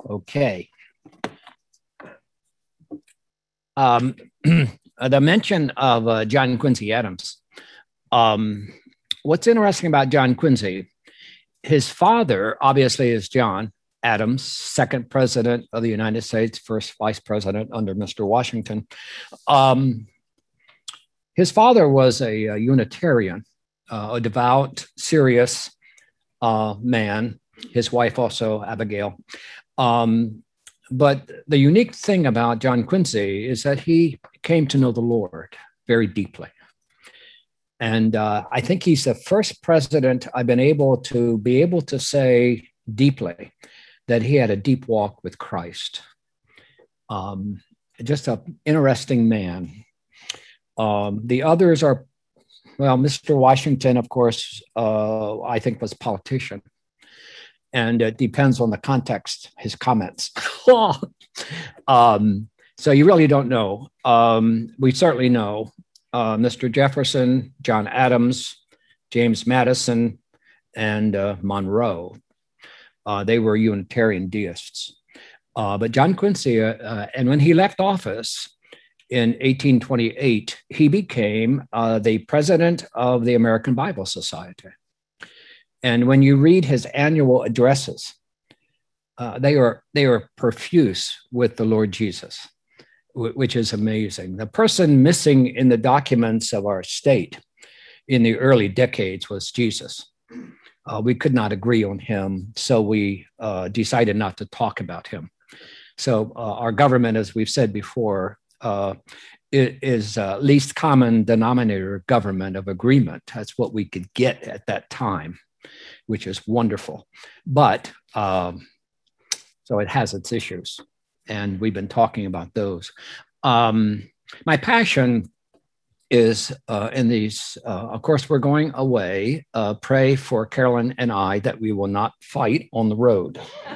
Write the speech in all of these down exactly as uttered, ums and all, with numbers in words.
Okay. Um, the mention of uh, John Quincy Adams. Um, what's interesting about John Quincy, his father obviously is John Adams, second president of the United States, first vice president under Mister Washington. Um, his father was a, a Unitarian, uh, a devout, serious uh, man. His wife also, Abigail. Um, but the unique thing about John Quincy is that he came to know the Lord very deeply. And uh, I think he's the first president I've been able to be able to say deeply that he had a deep walk with Christ. Um, just an interesting man. Um, the others are, well, Mister Washington, of course, uh, I think was a politician. And it depends on the context, his comments. um, so you really don't know. Um, we certainly know uh, Mister Jefferson, John Adams, James Madison, and uh, Monroe. Uh, they were Unitarian deists. Uh, but John Quincy, uh, uh, and when he left office in eighteen twenty-eight, he became uh, the president of the American Bible Society. And when you read his annual addresses, uh, they are they are profuse with the Lord Jesus, w- which is amazing. The person missing in the documents of our state in the early decades was Jesus. Uh, we could not agree on him, so we uh, decided not to talk about him. So uh, our government, as we've said before, uh, is uh, least common denominator government of agreement. That's what we could get at that time, which is wonderful. But um, so it has its issues, and we've been talking about those. Um, my passion is uh, in these, uh, of course, we're going away. Uh, pray for Carolyn and I that we will not fight on the road.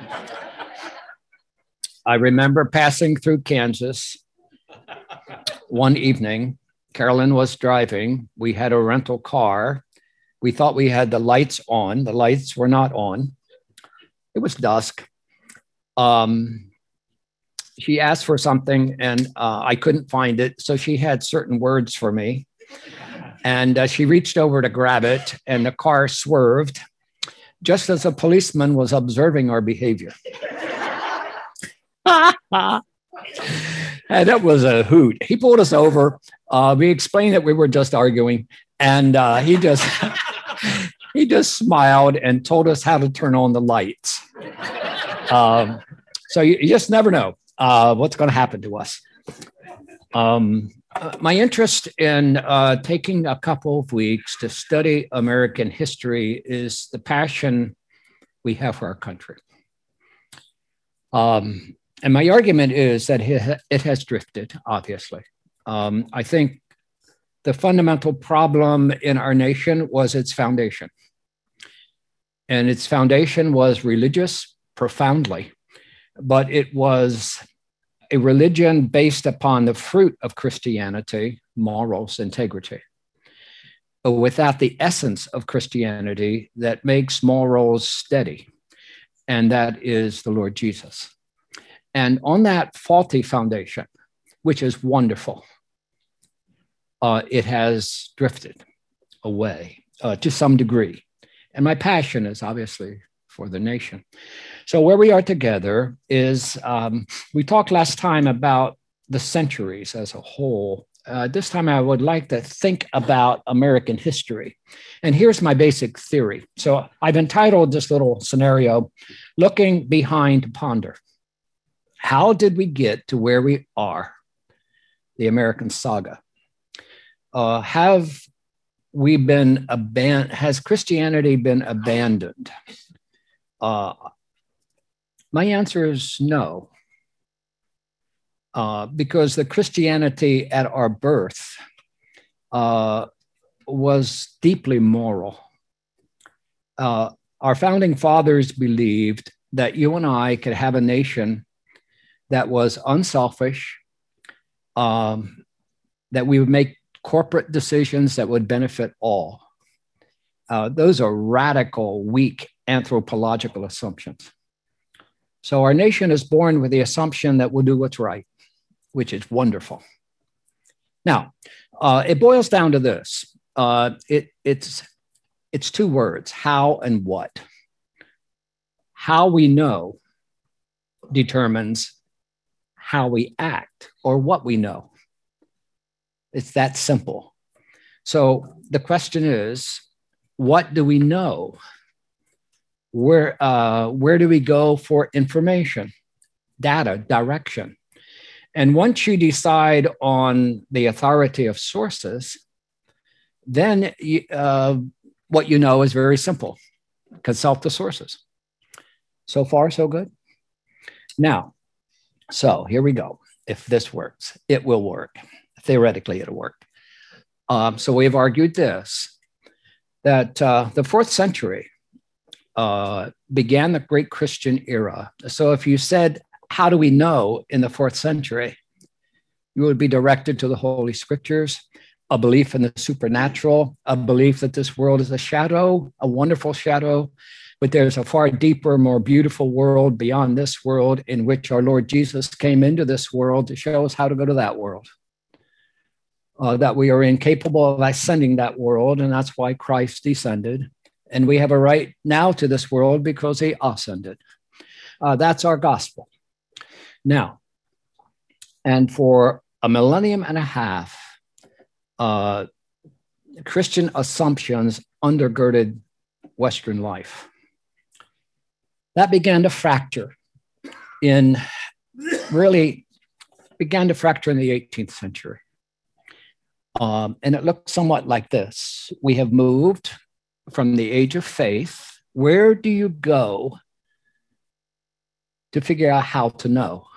I remember passing through Kansas one evening. Carolyn was driving. We had a rental car. We thought we had the lights on. The lights were not on. It was dusk. Um, she asked for something, and uh, I couldn't find it. So she had certain words for me. And uh, she reached over to grab it, and the car swerved just as a policeman was observing our behavior. And that was a hoot. He pulled us over. Uh, we explained that we were just arguing, and uh, he just he just smiled and told us how to turn on the lights. Um, so you, you just never know uh, what's going to happen to us. Um, uh, my interest in uh, taking a couple of weeks to study American history is the passion we have for our country. Um, and my argument is that it has drifted, obviously. Um, I think the fundamental problem in our nation was its foundation. And its foundation was religious profoundly, but it was a religion based upon the fruit of Christianity, morals, integrity, but without the essence of Christianity that makes morals steady, and that is the Lord Jesus. And on that faulty foundation, which is wonderful, uh, it has drifted away uh, to some degree. And my passion is obviously for the nation. So where we are together is, um, we talked last time about the centuries as a whole. Uh, this time I would like to think about American history. And here's my basic theory. So I've entitled this little scenario, Looking Behind to Ponder. How did we get to where we are, the American saga? Uh, have we been abandoned? Has Christianity been abandoned? Uh, my answer is no, uh, because the Christianity at our birth uh, was deeply moral. Uh, our founding fathers believed that you and I could have a nation that was unselfish, um, that we would make corporate decisions that would benefit all. Uh, those are radical, weak anthropological assumptions. So our nation is born with the assumption that we'll do what's right, which is wonderful. Now, uh, it boils down to this. Uh, it, it's, it's two words, how and what. How we know determines how we act or what we know. It's that simple. So the question is, what do we know? Where, uh, where do we go for information, data, direction? And once you decide on the authority of sources, then you, uh, what you know is very simple. Consult the sources. So far, so good. Now, so here we go. If this works, it will work. Theoretically, it'll work. Um, so we have argued this, that uh, the fourth century uh, began the great Christian era. So if you said, how do we know in the fourth century? You would be directed to the Holy Scriptures, a belief in the supernatural, a belief that this world is a shadow, a wonderful shadow, but there's a far deeper, more beautiful world beyond this world in which our Lord Jesus came into this world to show us how to go to that world. Uh, that we are incapable of ascending that world, and that's why Christ descended. And we have a right now to this world because he ascended. Uh, that's our gospel. Now, and for a millennium and a half, uh, Christian assumptions undergirded Western life. That began to fracture in, really began to fracture in the eighteenth century. Um, and it looked somewhat like this. We have moved from the age of faith. Where do you go to figure out how to know?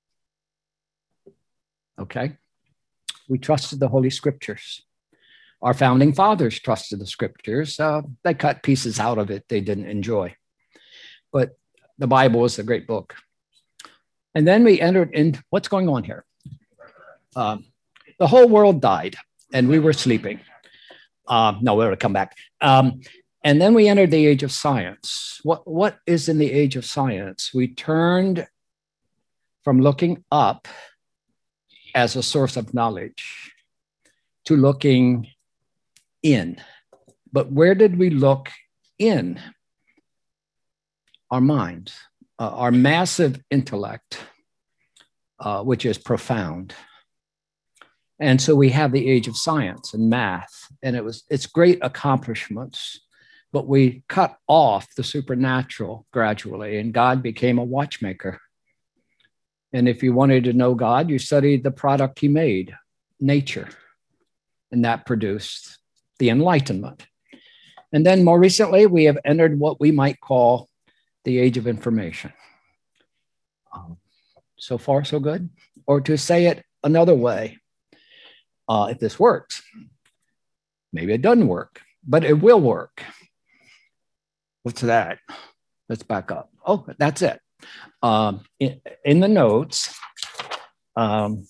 Okay. We trusted the Holy Scriptures. Our founding fathers trusted the Scriptures. Uh, they cut pieces out of it they didn't enjoy. But the Bible is a great book. And then we entered in, what's going on here? Um, the whole world died and we were sleeping. Um, no, we're going to come back. Um, and then we entered the age of science. What, what is in the age of science? We turned from looking up as a source of knowledge to looking in. But where did we look in? Our minds, uh, our massive intellect, uh, which is profound. And so we have the age of science and math, and it was it's great accomplishments, but we cut off the supernatural gradually, and God became a watchmaker. And if you wanted to know God, you studied the product he made, nature, and that produced the Enlightenment. And then more recently, we have entered what we might call the age of information. Um, so far, so good. Or to say it another way, uh, if this works, maybe it doesn't work, but it will work. What's that? Let's back up. Oh, that's it. Um, in, in the notes, um,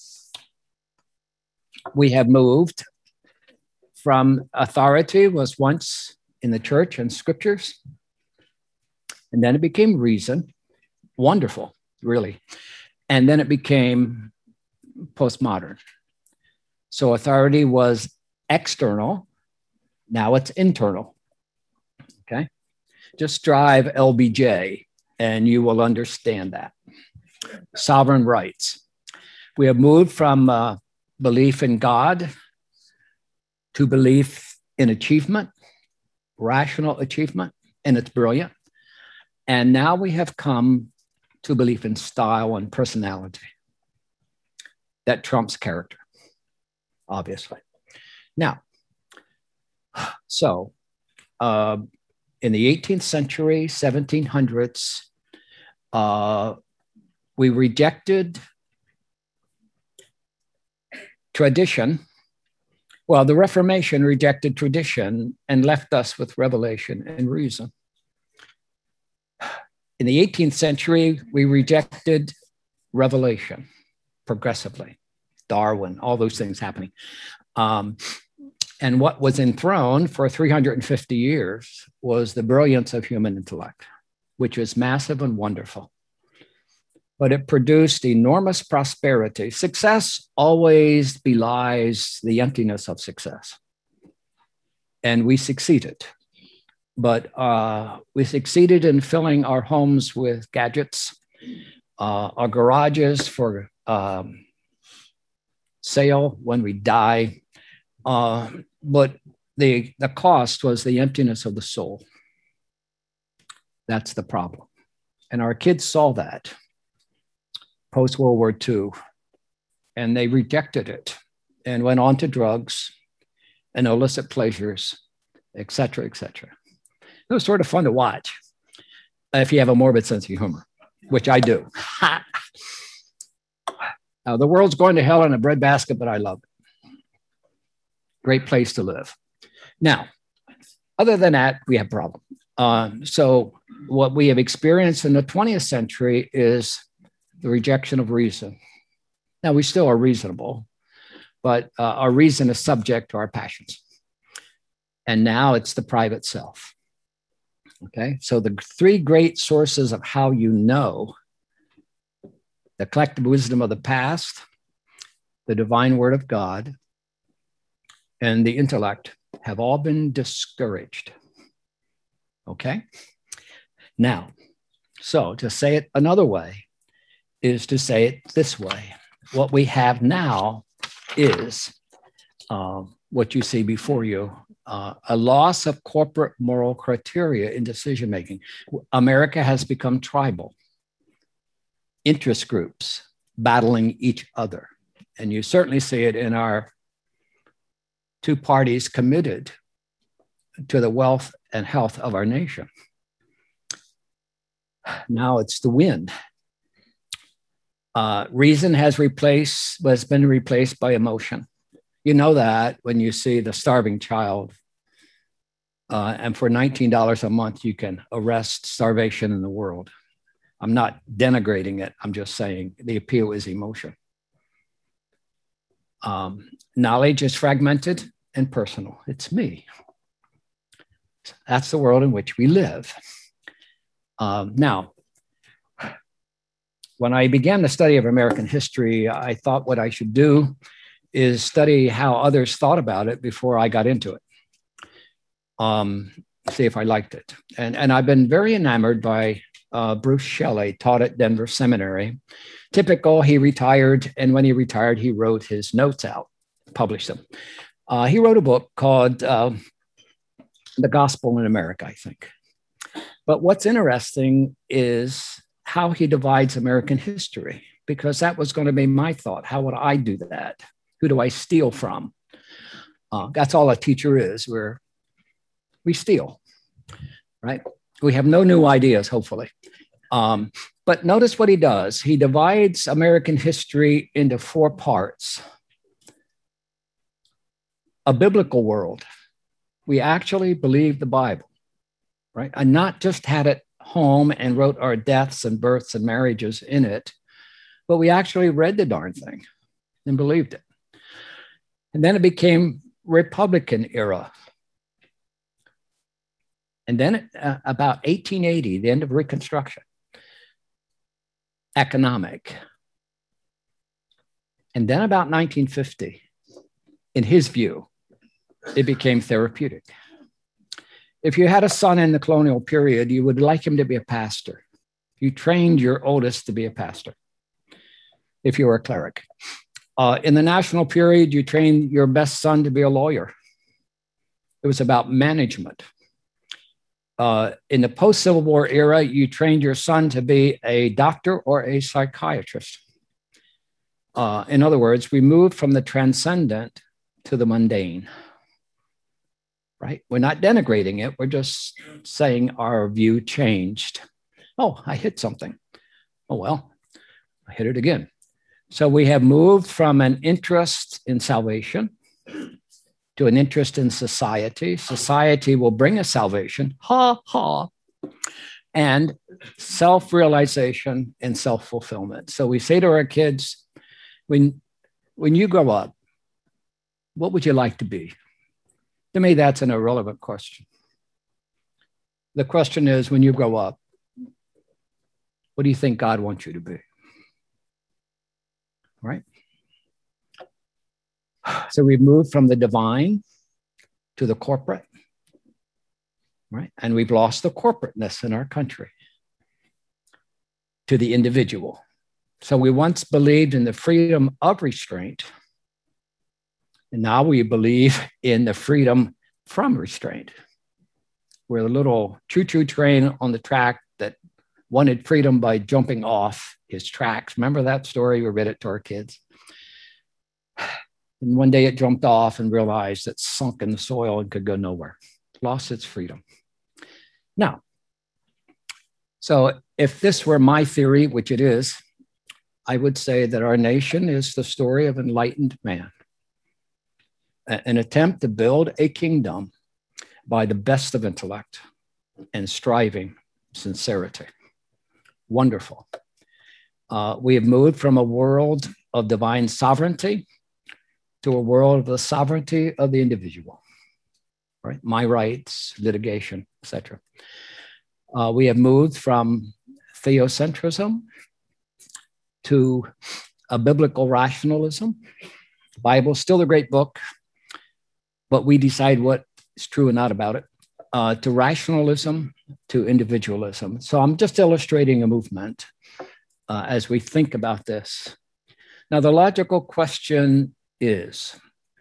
we have moved from authority was once in the church and scriptures, and then it became reason. Wonderful, really. And then it became postmodern. So authority was external. Now it's internal. Okay. Just drive L B J and you will understand that. Sovereign rights. We have moved from uh, belief in God to belief in achievement, rational achievement, and it's brilliant. And now we have come to belief in style and personality. That trumps character, obviously. Now, so uh, in the eighteenth century, seventeen hundreds, uh, we rejected tradition. Well, the Reformation rejected tradition and left us with revelation and reason. In the eighteenth century, we rejected revelation progressively. Darwin, all those things happening. Um, and what was enthroned for three hundred fifty years was the brilliance of human intellect, which is massive and wonderful. but it produced enormous prosperity. Success always belies the emptiness of success. And we succeeded. But uh, we succeeded in filling our homes with gadgets, uh, our garages for um, sale when we die. Uh, but the, the cost was the emptiness of the soul. That's the problem. And our kids saw that post-World War Two, and they rejected it and went on to drugs and illicit pleasures, et cetera, et cetera. It was sort of fun to watch if you have a morbid sense of humor, which I do. Now, the world's going to hell in a breadbasket, but I love it. Great place to live. Now, other than that, we have problems. Um, so what we have experienced in the twentieth century is the rejection of reason. Now, we still are reasonable, but uh, our reason is subject to our passions. And now it's the private self. Okay, so the three great sources of how you know: the collective wisdom of the past, the divine word of God, and the intellect have all been discouraged. Okay, now, so to say it another way is to say it this way. What we have now is uh, what you see before you. Uh, a loss of corporate moral criteria in decision-making. America has become tribal. Interest groups battling each other. And you certainly see it in our two parties committed to the wealth and health of our nation. Now it's the wind. Uh, reason has replaced, has been replaced by emotion. You know that when you see the starving child, uh, and for nineteen dollars a month, you can arrest starvation in the world. I'm not denigrating it. I'm just saying the appeal is emotion. Um, knowledge is fragmented and personal. It's me. That's the world in which we live. Um, now, when I began the study of American history, I thought what I should do is study how others thought about it before I got into it. Um, see if I liked it. And, and I've been very enamored by uh, Bruce Shelley, taught at Denver Seminary. Typical, he retired, and when he retired, he wrote his notes out, published them. Uh, he wrote a book called uh, The Gospel in America, I think. But what's interesting is how he divides American history, because that was going to be my thought. How would I do that? Who do I steal from? Uh, that's all a teacher is. We're, we steal, right? We have no new ideas, hopefully. Um, but notice what he does. He divides American history into four parts. A biblical world. We actually believe the Bible, right? And not just had it home and wrote our deaths and births and marriages in it, but we actually read the darn thing and believed it. And then it became Republican era. And then uh, about eighteen eighty, the end of Reconstruction, economic. And then about nineteen fifty, in his view, it became therapeutic. If you had a son in the colonial period, you would like him to be a pastor. You trained your oldest to be a pastor, if you were a cleric. Uh, in the national period, you trained your best son to be a lawyer. It was about management. Uh, in the post-Civil War era, you trained your son to be a doctor or a psychiatrist. Uh, in other words, we moved from the transcendent to the mundane, right? We're not denigrating it. We're just saying our view changed. Oh, I hit something. Oh, well, I hit it again. So we have moved from an interest in salvation to an interest in society. Society will bring us salvation, ha, ha, and self-realization and self-fulfillment. So we say to our kids, when, when you grow up, what would you like to be? To me, that's an irrelevant question. The question is, when you grow up, what do you think God wants you to be? right? So we've moved from the divine to the corporate, right? And we've lost the corporateness in our country to the individual. So we once believed in the freedom of restraint, and now we believe in the freedom from restraint. We're a little choo-choo train on the track that wanted freedom by jumping off his tracks. Remember that story? We read it to our kids. And one day it jumped off and realized it sunk in the soil and could go nowhere. Lost its freedom. Now, so if this were my theory, which it is, I would say that our nation is the story of enlightened man, an attempt to build a kingdom by the best of intellect and striving sincerity. Wonderful. Uh, we have moved from a world of divine sovereignty to a world of the sovereignty of the individual, right? My rights, litigation, et cetera. Uh, we have moved from theocentrism to a biblical rationalism. The Bible is still a great book, but we decide what is true and not about it, uh, to rationalism, to individualism. So I'm just illustrating a movement uh, as we think about this. Now, the logical question is,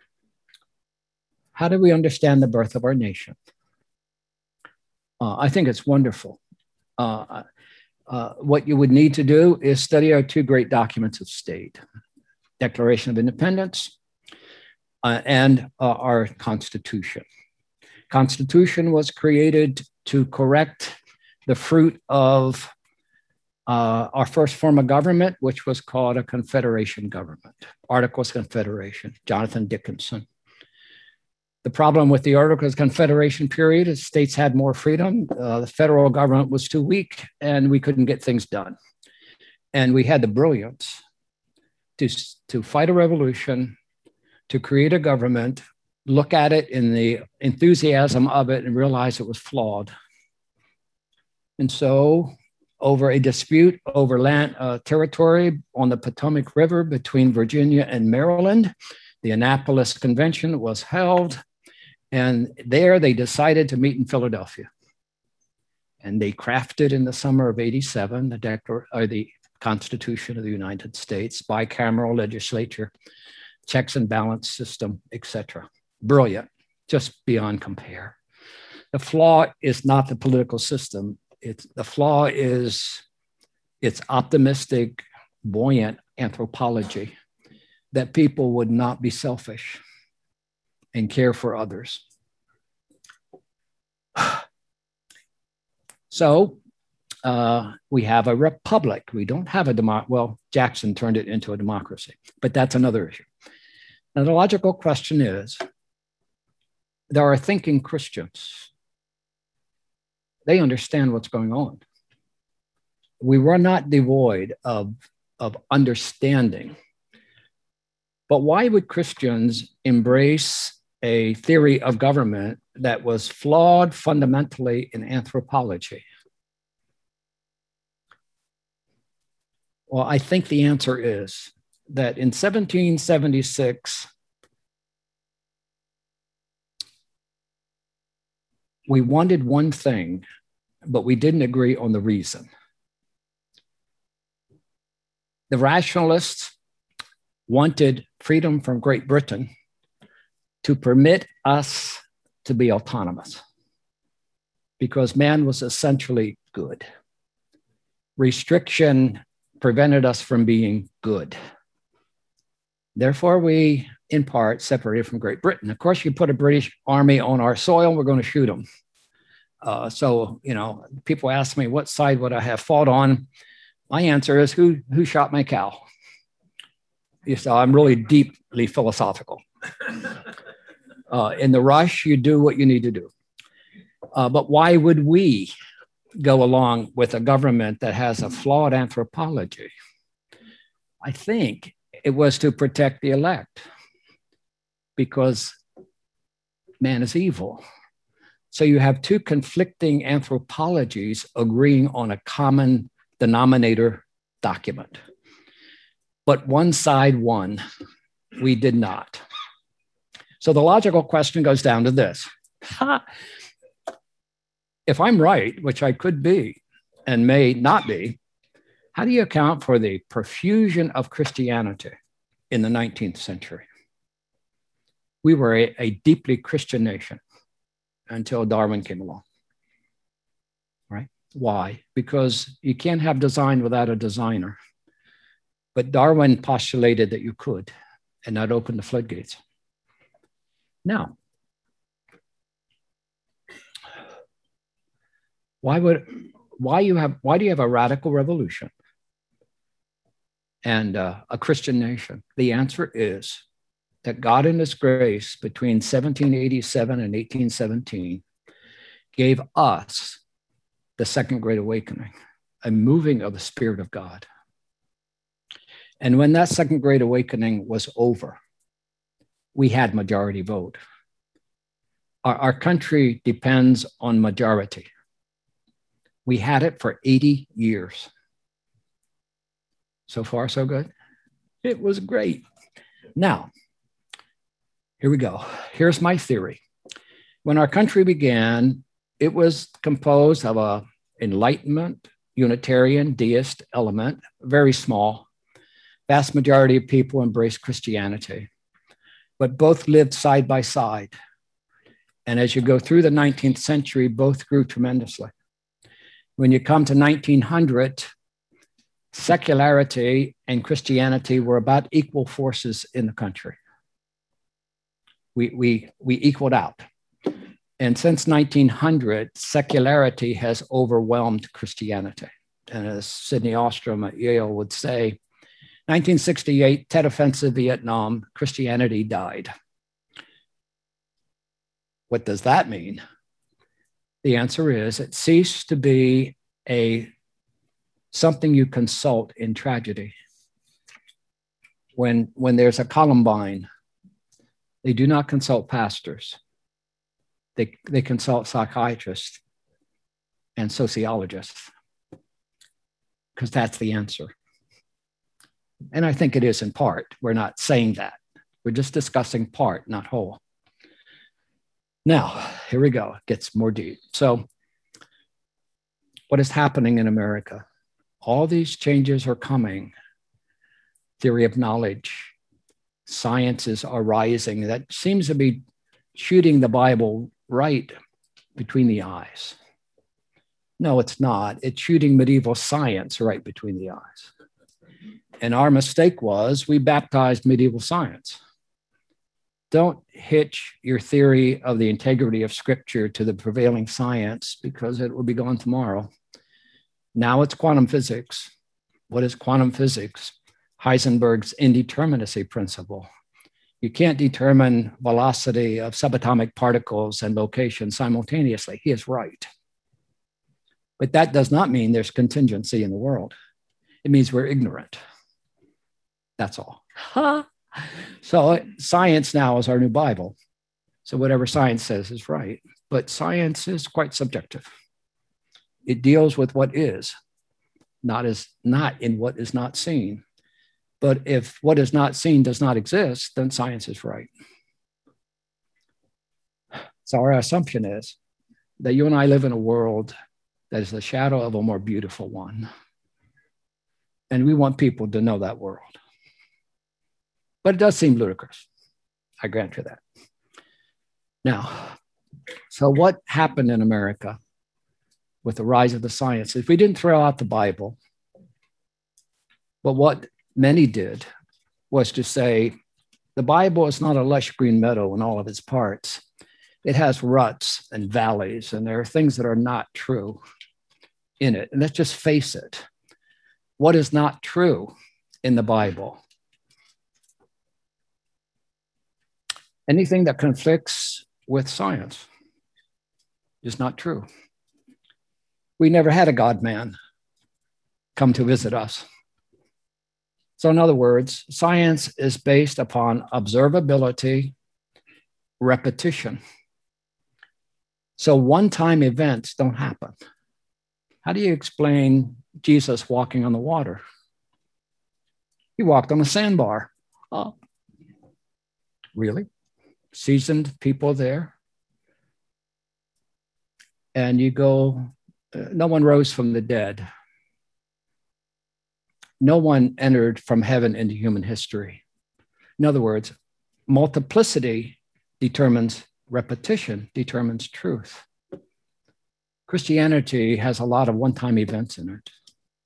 how do we understand the birth of our nation? Uh, I think it's wonderful. Uh, uh, what you would need to do is study our two great documents of state, Declaration of Independence uh, and uh, our Constitution. Constitution was created to correct the fruit of uh, our first form of government, which was called a confederation government, Articles of Confederation, Jonathan Dickinson. The problem with the Articles of Confederation period is states had more freedom. Uh, the federal government was too weak and we couldn't get things done. And we had the brilliance to, to fight a revolution, to create a government, look at it in the enthusiasm of it and realize it was flawed. And so over a dispute over land uh, territory on the Potomac River between Virginia and Maryland, the Annapolis Convention was held. And there they decided to meet in Philadelphia. And they crafted in the summer of eighty-seven, the, Declar- or the Constitution of the United States, bicameral legislature, checks and balance system, et cetera. Brilliant, just beyond compare. The flaw is not the political system. It's, the flaw is its optimistic, buoyant anthropology that people would not be selfish and care for others. So uh, we have a republic. We don't have a democracy. Well, Jackson turned it into a democracy, but that's another issue. Now, the logical question is, there are thinking Christians. They understand what's going on. We were not devoid of, of understanding. But why would Christians embrace a theory of government that was flawed fundamentally in anthropology? Well, I think the answer is that in seventeen seventy-six, we wanted one thing, but we didn't agree on the reason. The rationalists wanted freedom from Great Britain to permit us to be autonomous because man was essentially good. Restriction prevented us from being good. Therefore, we, in part, separated from Great Britain. Of course, you put a British army on our soil, we're going to shoot them. Uh, so, you know, people ask me, what side would I have fought on? My answer is, who, who shot my cow? So I'm really deeply philosophical. Uh, in the rush, you do what you need to do. Uh, but why would we go along with a government that has a flawed anthropology? I think it was to protect the elect because man is evil. So you have two conflicting anthropologies agreeing on a common denominator document. but one side won. We did not. So the logical question goes down to this. If I'm right, which I could be and may not be, how do you account for the profusion of Christianity in the nineteenth century? We were a, a deeply Christian nation until Darwin came along, right? Why? Because you can't have design without a designer. But Darwin postulated that you could, and that opened the floodgates. Now, why would why you have why do you have a radical revolution and uh, a Christian nation? The answer is that God in his grace between seventeen eighty-seven and eighteen seventeen gave us the Second Great Awakening, a moving of the Spirit of God. And when that Second Great Awakening was over, we had majority vote. Our, our country depends on majority. We had it for eighty years. So far, so good. It was great. Now, here we go. Here's my theory. When our country began, it was composed of a Enlightenment, Unitarian, deist element, very small. Vast majority of people embraced Christianity, but both lived side by side. And as you go through the nineteenth century, both grew tremendously. When you come to nineteen hundred, secularity and Christianity were about equal forces in the country. We, we, we equaled out. And since nineteen hundred, secularity has overwhelmed Christianity. And as Sidney Ostrom at Yale would say, nineteen sixty-eight, Tet Offensive, Vietnam, Christianity died. What does that mean? The answer is it ceased to be a something you consult in tragedy. When, when there's a Columbine, they do not consult pastors. They, they consult psychiatrists and sociologists because that's the answer. And I think it is in part. We're not saying that. We're just discussing part, not whole. Now, here we go. It gets more deep. So what is happening in America? All these changes are coming. Theory of knowledge, sciences are rising. That seems to be shooting the Bible right between the eyes. No, it's not. It's shooting medieval science right between the eyes. And our mistake was we baptized medieval science. Don't hitch your theory of the integrity of Scripture to the prevailing science because it will be gone tomorrow. Now it's quantum physics. What is quantum physics? Heisenberg's indeterminacy principle. You can't determine velocity of subatomic particles and location simultaneously. He is right. But that does not mean there's contingency in the world. It means we're ignorant. That's all. So science now is our new Bible. So whatever science says is right. But science is quite subjective. It deals with what is, not as not in what is not seen. But if what is not seen does not exist, then science is right. So our assumption is that you and I live in a world that is the shadow of a more beautiful one. And we want people to know that world. But it does seem ludicrous. I grant you that. Now, so what happened in America with the rise of the sciences? We didn't throw out the Bible, but what many did was to say, the Bible is not a lush green meadow in all of its parts. It has ruts and valleys, and there are things that are not true in it. And let's just face it. What is not true in the Bible? Anything that conflicts with science is not true. We never had a God-man come to visit us. So in other words, science is based upon observability, repetition. So one-time events don't happen. How do you explain Jesus walking on the water? He walked on a sandbar. Oh, really? Seasoned people there. And you go, uh, no one rose from the dead. No one entered from heaven into human history. In other words, multiplicity determines repetition, determines truth. Christianity has a lot of one-time events in it.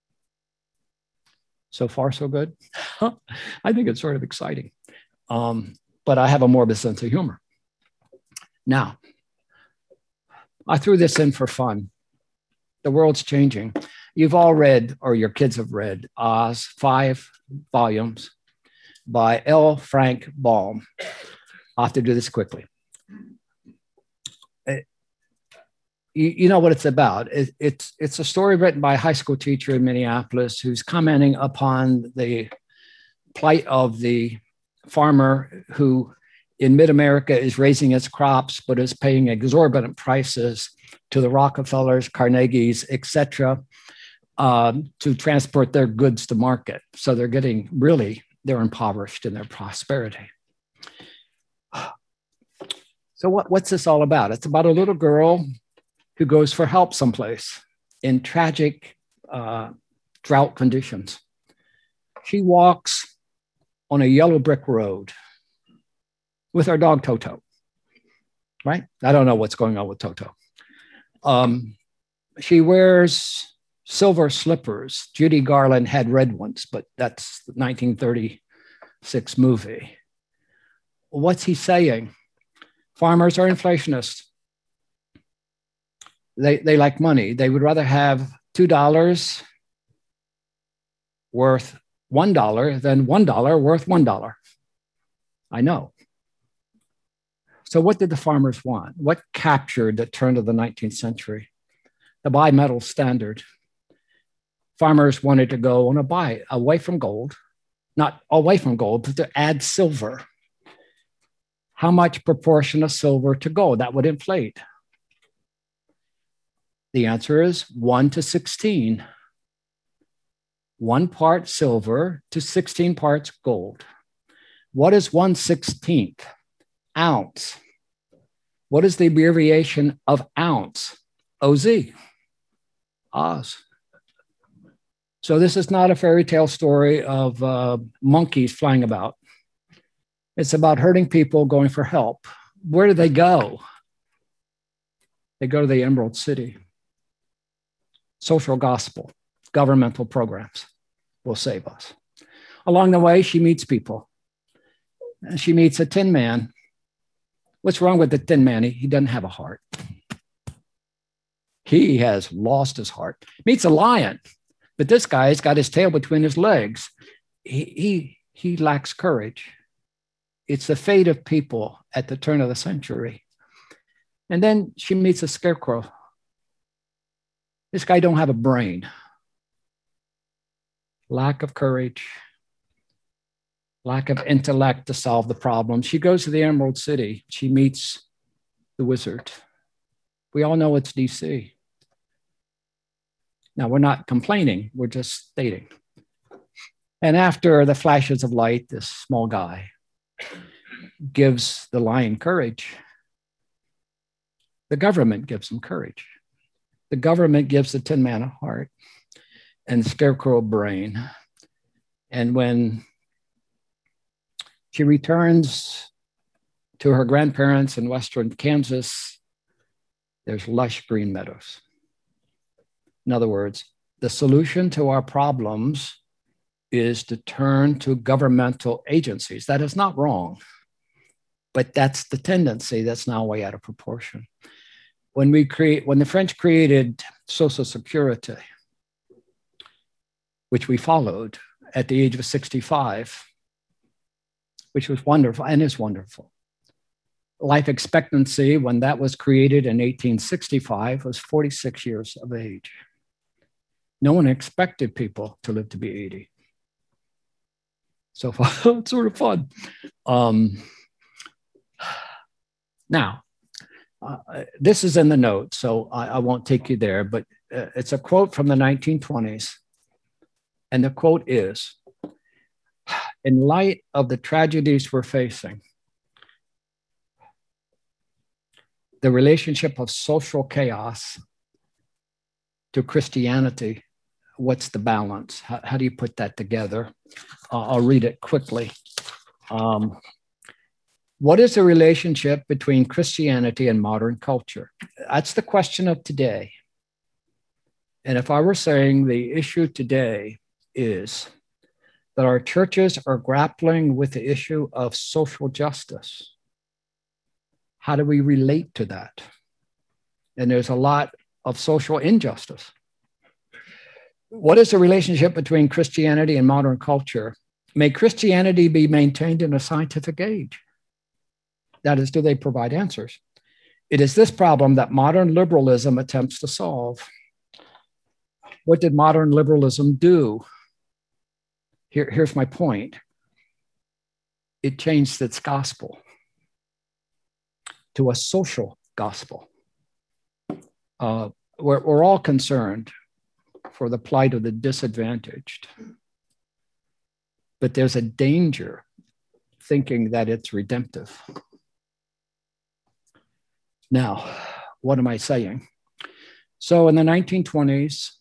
So far, so good. I think it's sort of exciting. Um, but I have a morbid sense of humor. Now, I threw this in for fun. The world's changing. You've all read, or your kids have read, Oz, five volumes by L. Frank Baum. I'll have to do this quickly. It, you, you know what it's about. It, it's, it's a story written by a high school teacher in Minneapolis who's commenting upon the plight of the farmer who in mid-America is raising its crops, but is paying exorbitant prices to the Rockefellers, Carnegies, et cetera, um, to transport their goods to market. So they're getting really, they're impoverished in their prosperity. So what, what's this all about? It's about a little girl who goes for help someplace in tragic uh, drought conditions. She walks on a yellow brick road with our dog Toto, right? I don't know what's going on with Toto. Um, she wears silver slippers. Judy Garland had red ones, but that's the nineteen thirty-six movie. What's he saying? Farmers are inflationists. They, they like money. They would rather have two dollars worth one dollar than one dollar worth one dollar. I know. So what did the farmers want? What captured the turn of the nineteenth century? The bimetal standard. Farmers wanted to go on a buy away from gold, not away from gold, but to add silver. How much proportion of silver to gold? That would inflate. The answer is one to sixteen. One part silver to sixteen parts gold. What is one sixteenth? Ounce. What is the abbreviation of ounce? O Z. Oz. So this is not a fairy tale story of uh, monkeys flying about. It's about hurting people going for help. Where do they go? They go to the Emerald City. Social gospel, governmental programs will save us. Along the way, she meets people. And she meets a tin man. What's wrong with the tin man? He, he doesn't have a heart. He has lost his heart. Meets a lion, but this guy's got his tail between his legs. He, he, he lacks courage. It's the fate of people at the turn of the century. And then she meets a scarecrow. This guy don't have a brain. Lack of courage. Lack of intellect to solve the problem. She goes to the Emerald City. She meets the wizard. We all know it's D C. Now, we're not complaining. We're just stating. And after the flashes of light, this small guy gives the lion courage. The government gives him courage. The government gives the tin man a heart and scarecrow a brain. And when she returns to her grandparents in Western Kansas, there's lush green meadows. In other words, the solution to our problems is to turn to governmental agencies. That is not wrong, but that's the tendency that's now way out of proportion. When we create, when the French created Social Security, which we followed at the age of sixty-five, which was wonderful and is wonderful. Life expectancy when that was created in eighteen sixty-five was forty-six years of age. No one expected people to live to be eighty. So far, it's sort of fun. Um, now, uh, this is in the notes, so I, I won't take you there, but uh, it's a quote from the nineteen twenties. And the quote is, In light of the tragedies we're facing, the relationship of social chaos to Christianity, what's the balance? How, how do you put that together? Uh, I'll read it quickly. Um, what is the relationship between Christianity and modern culture? That's the question of today. And if I were saying the issue today is that our churches are grappling with the issue of social justice, how do we relate to that? And there's a lot of social injustice. What is the relationship between Christianity and modern culture? May Christianity be maintained in a scientific age? That is, do they provide answers? It is this problem that modern liberalism attempts to solve. What did modern liberalism do? Here, here's my point. It changed its gospel to a social gospel. Uh, we're, we're all concerned for the plight of the disadvantaged, but there's a danger thinking that it's redemptive. Now, what am I saying? So in the nineteen twenties,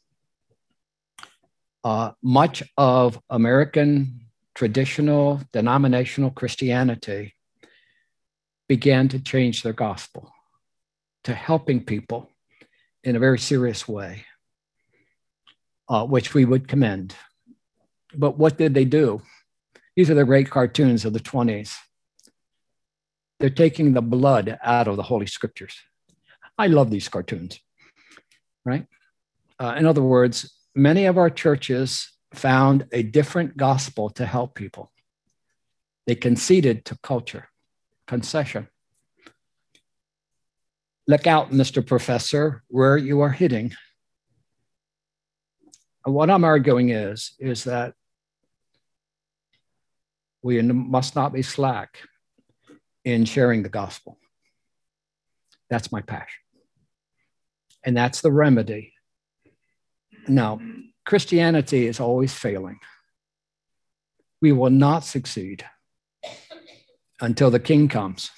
uh, much of American traditional denominational Christianity began to change their gospel to helping people in a very serious way, uh, which we would commend. But what did they do? These are the great cartoons of the twenties. They're taking the blood out of the Holy Scriptures. I love these cartoons, right? Uh, in other words, many of our churches found a different gospel to help people. They conceded to culture, concession. Look out, Mister Professor, where you are hitting. What I'm arguing is, is that we must not be slack in sharing the gospel. That's my passion. And that's the remedy. Now, Christianity is always failing. We will not succeed until the King comes.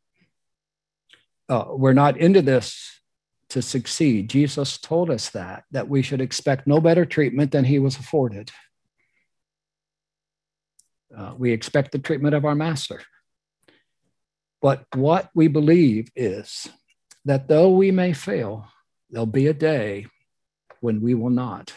Uh, we're not into this to succeed. Jesus told us that, that we should expect no better treatment than he was afforded. Uh, we expect the treatment of our master. But what we believe is that though we may fail, there'll be a day when we will not.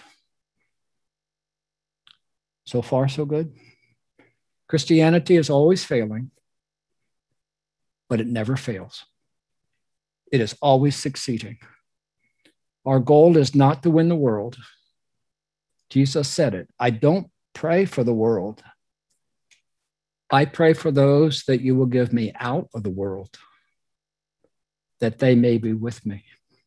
So far, so good. Christianity is always failing, but it never fails. It is always succeeding. Our goal is not to win the world. Jesus said it. I don't pray for the world. I pray for those that you will give me out of the world, that they may be with me.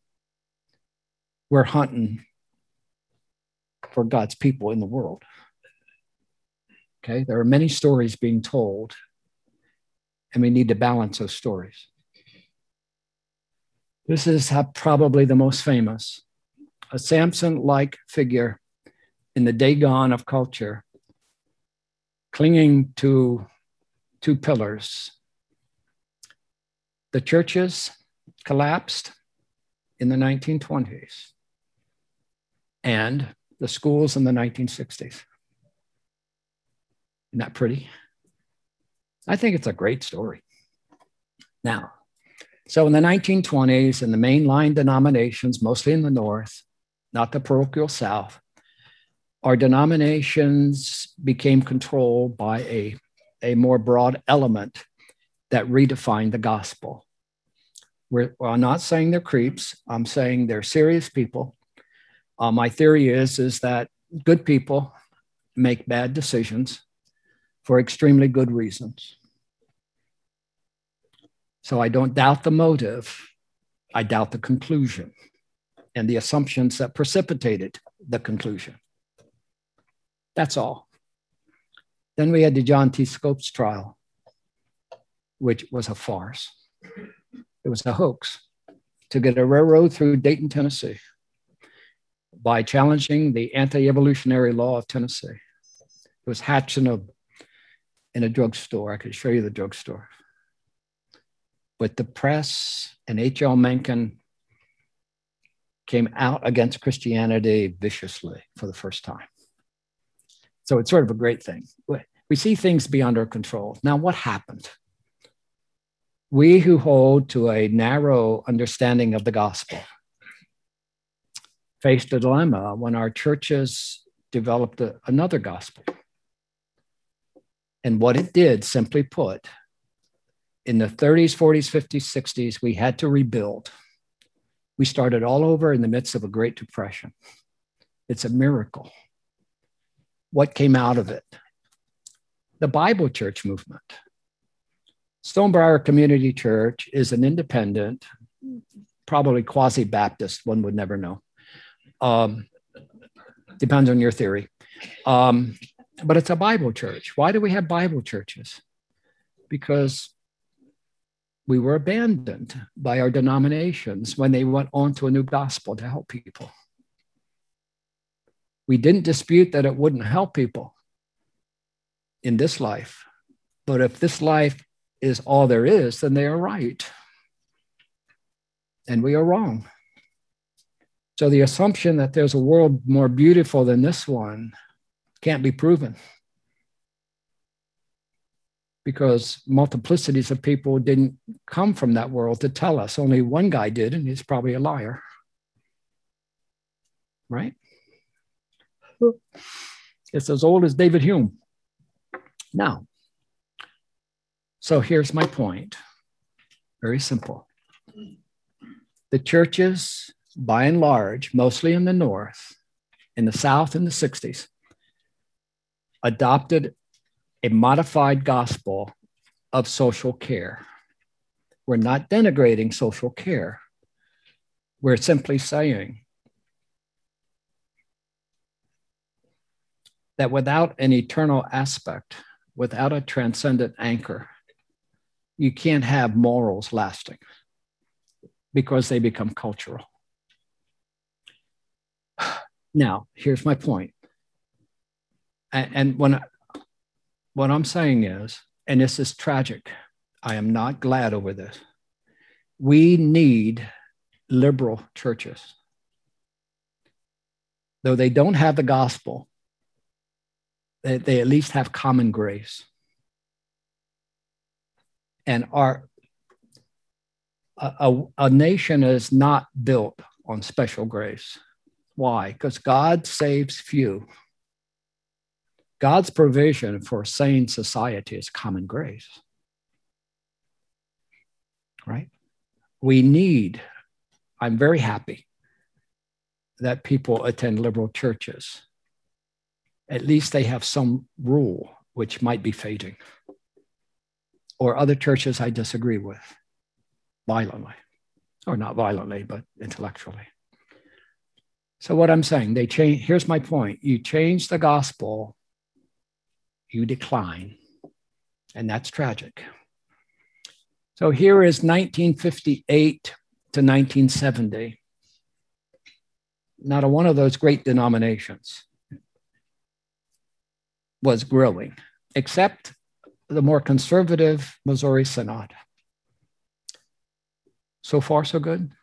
We're hunting for God's people in the world. Okay, there are many stories being told, and we need to balance those stories. This is probably the most famous, a Samson-like figure in the Dagon of culture, clinging to two pillars. The churches collapsed in the nineteen twenties, and the schools in the nineteen sixties. Isn't that pretty? I think it's a great story. Now, so in the nineteen twenties, in the mainline denominations, mostly in the North, not the parochial South, our denominations became controlled by a, a more broad element that redefined the gospel. We're, well, I'm not saying they're creeps. I'm saying they're serious people. Uh, my theory is, is that good people make bad decisions for extremely good reasons. So I don't doubt the motive. I doubt the conclusion and the assumptions that precipitated the conclusion. That's all. Then we had the John T. Scopes trial, which was a farce. It was a hoax to get a railroad through Dayton, Tennessee by challenging the anti-evolutionary law of Tennessee. It was hatched in a, in a drugstore. I could show you the drugstore. But the press and H L Mencken came out against Christianity viciously for the first time. So it's sort of a great thing. We see things beyond our control. Now, what happened? We who hold to a narrow understanding of the gospel faced a dilemma when our churches developed a, another gospel. And what it did, simply put, in the thirties, forties, fifties, sixties, we had to rebuild. We started all over in the midst of a Great Depression. It's a miracle. What came out of it? The Bible Church movement. Stonebriar Community Church is an independent, probably quasi-Baptist, one would never know. Um, depends on your theory. Um, but it's a Bible church. Why do we have Bible churches? Because we were abandoned by our denominations when they went on to a new gospel to help people. We didn't dispute that it wouldn't help people in this life. But if this life is all there is, then they are right. And we are wrong. So the assumption that there's a world more beautiful than this one can't be proven, because multiplicities of people didn't come from that world to tell us. Only one guy did, and he's probably a liar. Right? It's as old as David Hume. Now, so here's my point. Very simple. The churches, by and large, mostly in the North, in the South in the sixties, adopted a modified gospel of social care. We're not denigrating social care. We're simply saying that without an eternal aspect, without a transcendent anchor, you can't have morals lasting because they become cultural. Now, here's my point. And, and when I, what I'm saying is, and this is tragic, I am not glad over this. We need liberal churches. Though they don't have the gospel, they, they at least have common grace. And our a, a, a nation is not built on special grace. Why? Because God saves few. God's provision for a sane society is common grace. Right? We need, I'm very happy that people attend liberal churches. At least they have some rule, which might be fading. Or other churches I disagree with violently, or not violently, but intellectually. So what I'm saying, they change, here's my point. You change the gospel, you decline, and that's tragic. So here is nineteen fifty-eight to nineteen seventy. Not a one of those great denominations was growing, except the more conservative Missouri Synod. So far, so good.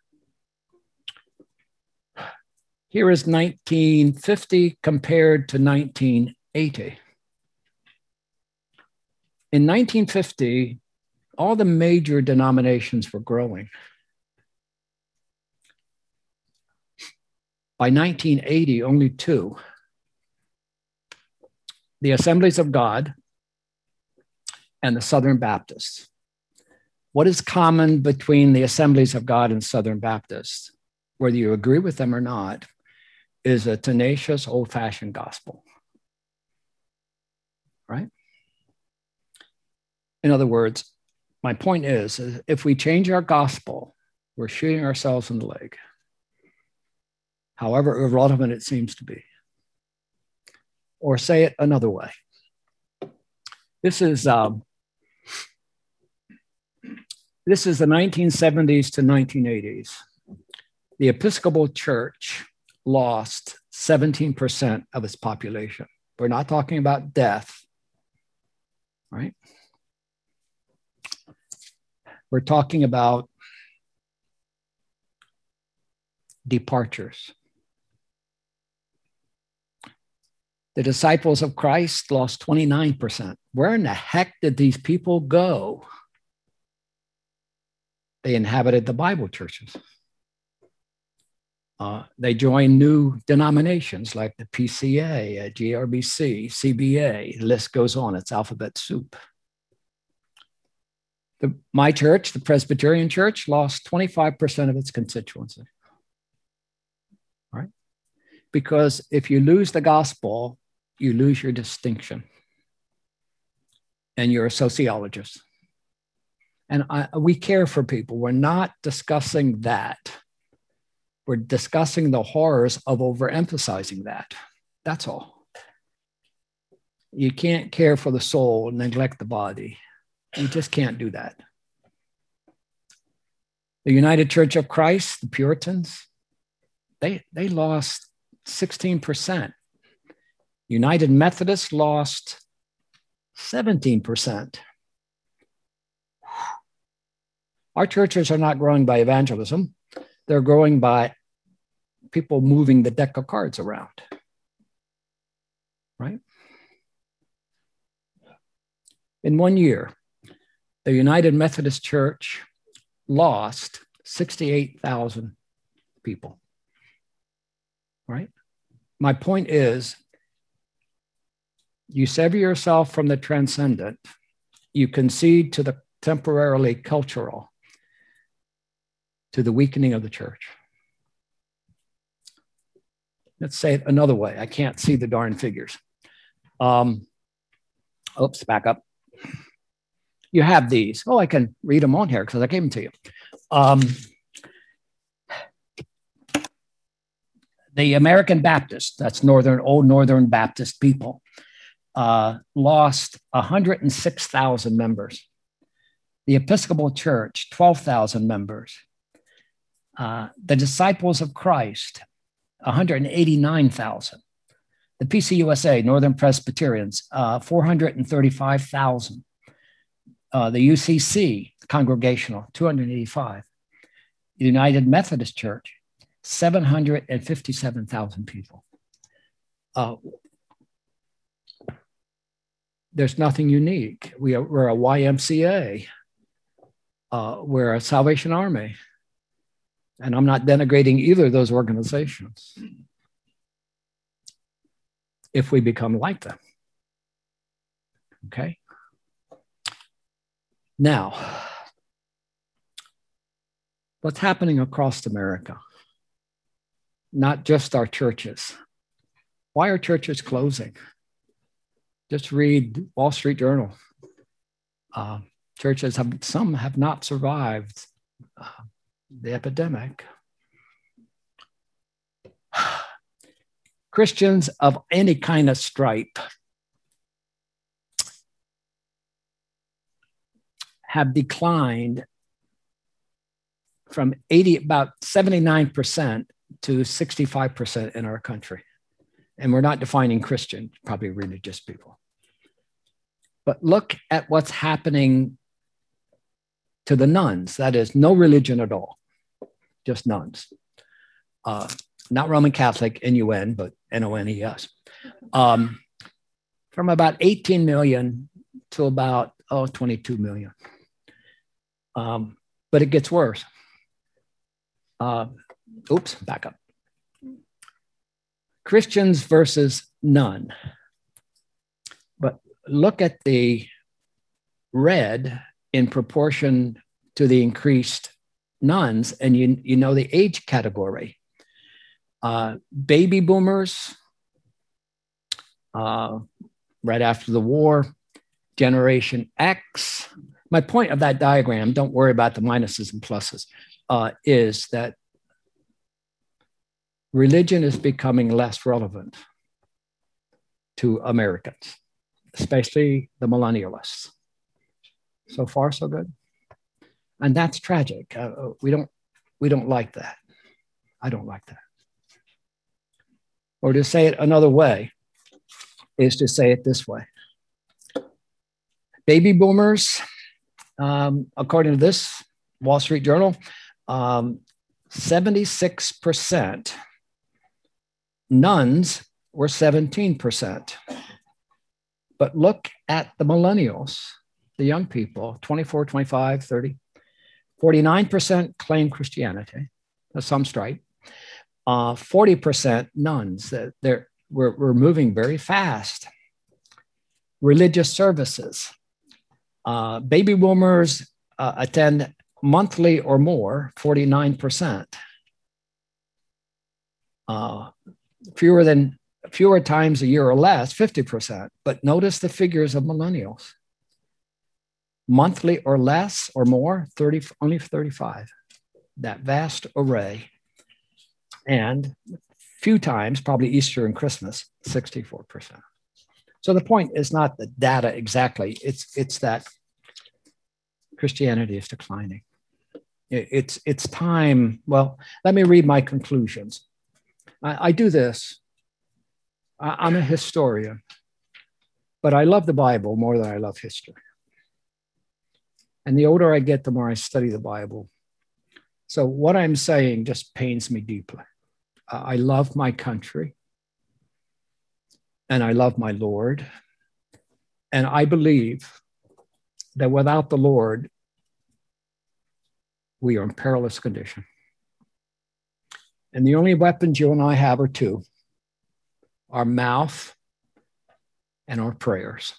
Here is nineteen fifty compared to nineteen eighty. In nineteen fifty, all the major denominations were growing. By nineteen eighty, only two. The Assemblies of God and the Southern Baptists. What is common between the Assemblies of God and Southern Baptists, whether you agree with them or not, is a tenacious, old-fashioned gospel, right? In other words, my point is, is, if we change our gospel, we're shooting ourselves in the leg, however irrelevant it seems to be. Or say it another way. This is, um, this is the nineteen seventies to nineteen eighties. The Episcopal Church lost seventeen percent of its population. We're not talking about death. right? We're talking about departures. The disciples of Christ lost twenty-nine percent. Where in the heck did these people go? They inhabited the Bible churches. Uh, they joined new denominations like the P C A, G R B C, C B A. The list goes on. It's alphabet soup. The, my church, the Presbyterian Church, lost twenty-five percent of its constituency. Right? Because if you lose the gospel, you lose your distinction. And you're a sociologist. And I, we care for people. We're not discussing that. We're discussing the horrors of overemphasizing that. That's all. You can't care for the soul and neglect the body. You just can't do that. The United Church of Christ, the Puritans, they, they lost sixteen percent. United Methodists lost seventeen percent. Our churches are not growing by evangelism. They're growing by people moving the deck of cards around, right? In one year, the United Methodist Church lost sixty-eight thousand people, right? My point is, you sever yourself from the transcendent, you concede to the temporarily cultural, to the weakening of the church. Let's say it another way. I can't see the darn figures. Um, oops, back up. You have these. Oh, I can read them on here because I gave them to you. Um, the American Baptists, that's Northern, old Northern Baptist people, uh, lost one hundred six thousand members. The Episcopal Church, twelve thousand members. Uh, the Disciples of Christ, one hundred eighty-nine thousand. The P C U S A, Northern Presbyterians, uh, four hundred thirty-five thousand. Uh, the U C C, Congregational, two hundred eighty-five. The United Methodist Church, seven hundred fifty-seven thousand people. Uh, there's nothing unique. We are, we're a Y M C A. Uh, we're a Salvation Army. And I'm not denigrating either of those organizations if we become like them. Okay? Now, what's happening across America? Not just our churches. Why are churches closing? Just read Wall Street Journal. Uh, churches have, some have not survived uh, the epidemic. Christians of any kind of stripe have declined from eighty, about seventy-nine percent to sixty-five percent in our country. And we're not defining Christian, probably religious people. But look at what's happening to the nuns. That is, no religion at all, just nuns. Uh, not Roman Catholic, N U N, but N O N E S. Um, from about eighteen million to about, oh, twenty-two million. Um, but it gets worse. Uh, oops, back up. Christians versus none. But look at the red in proportion to the increased nuns, and you, you know the age category. Uh, baby boomers, uh, right after the war, Generation X. My point of that diagram, don't worry about the minuses and pluses, uh, is that religion is becoming less relevant to Americans, especially the millennialists. So far, so good. And that's tragic. Uh, we don't, we don't like that. I don't like that. Or to say it another way is to say it this way. Baby boomers, um, according to this Wall Street Journal, um, seventy-six percent. Nuns were seventeen percent. But look at the millennials, the young people, twenty-four, twenty-five, thirty. forty-nine percent claim Christianity, some stripe. Uh, forty percent nuns. They're, we're, we're moving very fast. Religious services. Uh, baby boomers uh, attend monthly or more, forty-nine percent. Uh, fewer than fewer times a year or less, fifty percent. But notice the figures of millennials. Monthly or less or more, thirty, only thirty-five. That vast array. And few times, probably Easter and Christmas, sixty-four percent. So the point is not the data exactly, it's, it's that Christianity is declining. It, it's, it's time, well, let me read my conclusions. I, I do this. I, I'm a historian, but I love the Bible more than I love history. And the older I get, the more I study the Bible. So what I'm saying just pains me deeply. Uh, I love my country, and I love my Lord. And I believe that without the Lord, we are in perilous condition. And the only weapons you and I have are two: our mouth and our prayers.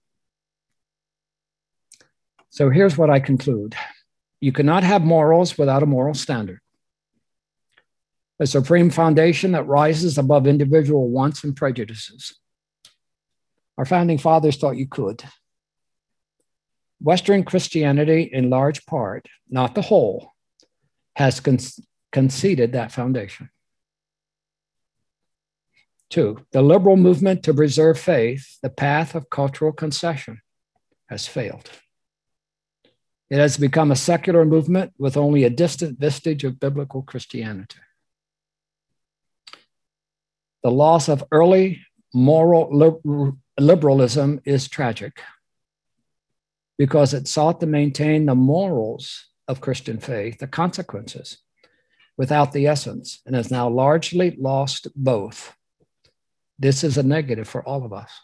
So here's what I conclude. You cannot have morals without a moral standard, a supreme foundation that rises above individual wants and prejudices. Our founding fathers thought you could. Western Christianity, in large part, not the whole, has con- conceded that foundation. Two, the liberal movement to preserve faith, the path of cultural concession, has failed. It has become a secular movement with only a distant vestige of biblical Christianity. The loss of early moral liberalism is tragic because it sought to maintain the morals of Christian faith, the consequences, without the essence, and has now largely lost both. This is a negative for all of us.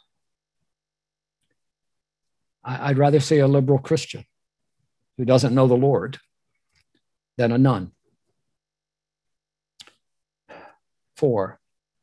I'd rather see a liberal Christian who doesn't know the Lord than a nun. Four,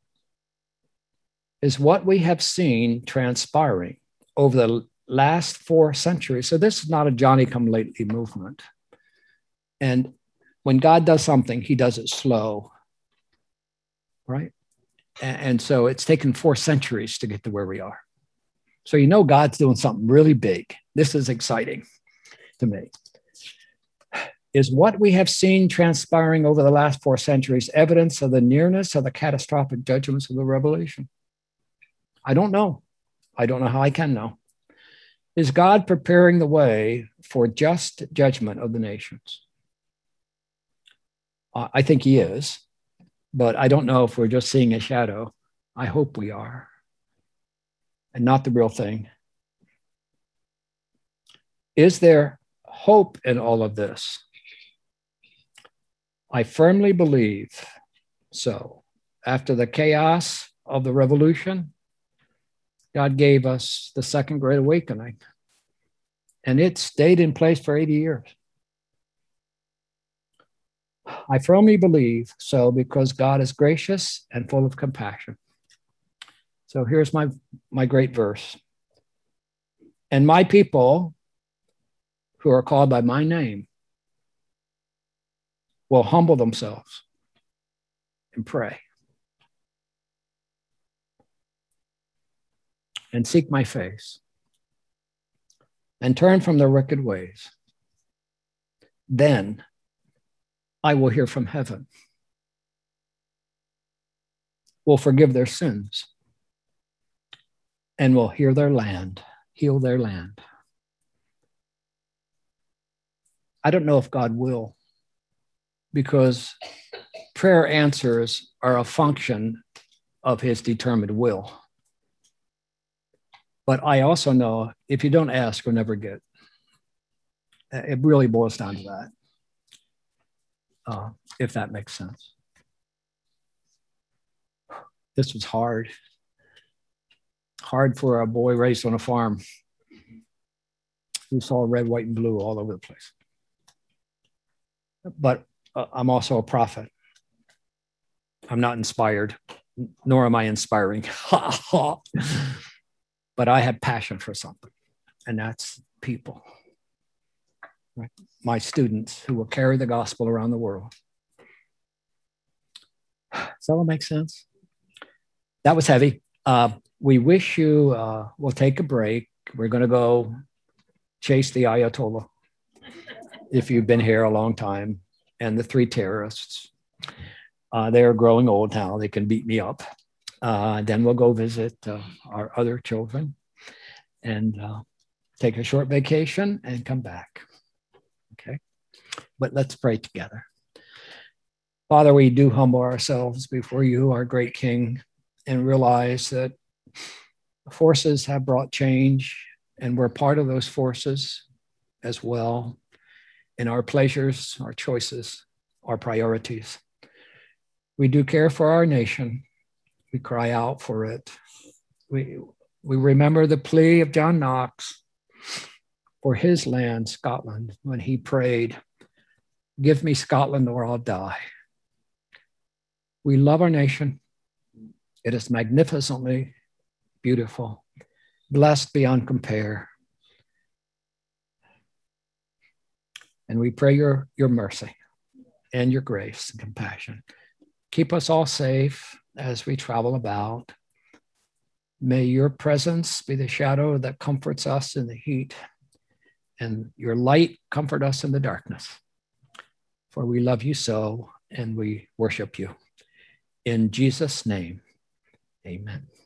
is what we have seen transpiring over the last four centuries. So this is not a Johnny-come-lately movement. And when God does something, he does it slow, right? And so it's taken four centuries to get to where we are. So you know God's doing something really big. This is exciting to me. Is what we have seen transpiring over the last four centuries evidence of the nearness of the catastrophic judgments of the Revelation? I don't know. I don't know how I can know. Is God preparing the way for just judgment of the nations? Uh, I think he is, but I don't know if we're just seeing a shadow. I hope we are, and not the real thing. Is there hope in all of this? I firmly believe so. After the chaos of the revolution, God gave us the Second Great Awakening, and it stayed in place for eighty years. I firmly believe so because God is gracious and full of compassion. So here's my, my great verse. And my people who are called by my name will humble themselves and pray and seek my face and turn from their wicked ways. Then I will hear from heaven, will forgive their sins, and will heal their land, heal their land. I don't know if God will, because prayer answers are a function of his determined will. But I also know if you don't ask, you'll never get. It really boils down to that, uh, if that makes sense. This was hard. Hard for a boy raised on a farm who saw red, white, and blue all over the place. But uh, I'm also a prophet. I'm not inspired, nor am I inspiring. But I have passion for something, and that's people. Right? My students who will carry the gospel around the world. Does that all make sense? That was heavy. Uh, we wish you, uh, we'll take a break. We're going to go chase the Ayatollah, if you've been here a long time, and the three terrorists. Uh, they're growing old now. They can beat me up. Uh, then we'll go visit uh, our other children and uh, take a short vacation and come back. Okay? But let's pray together. Father, we do humble ourselves before you, our great King, and realize that forces have brought change, and we're part of those forces as well in our pleasures, our choices, our priorities. We do care for our nation. We cry out for it. We, we remember the plea of John Knox for his land, Scotland, when he prayed, "Give me Scotland or I'll die." We love our nation. It is magnificently beautiful, blessed beyond compare. And we pray your, your mercy and your grace and compassion. Keep us all safe as we travel about. May your presence be the shadow that comforts us in the heat, and your light comfort us in the darkness. For we love you so, and we worship you. In Jesus' name, amen.